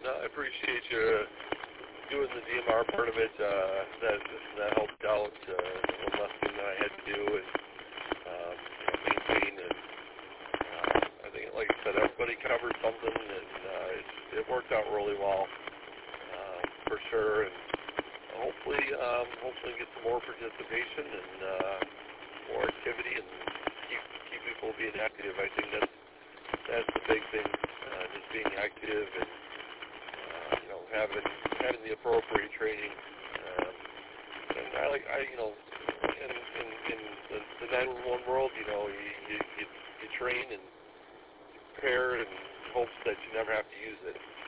I appreciate you doing the DMR part of it. That helped out. One less thing that I had to do and maintain. And I think, like I said, everybody covered something, and it worked out really well for sure. And hopefully get some more participation and more activity, and keep people being active. I think that's the big thing. Just being active and having the appropriate training. And in the 911 world, you train and prepare in hopes that you never have to use it.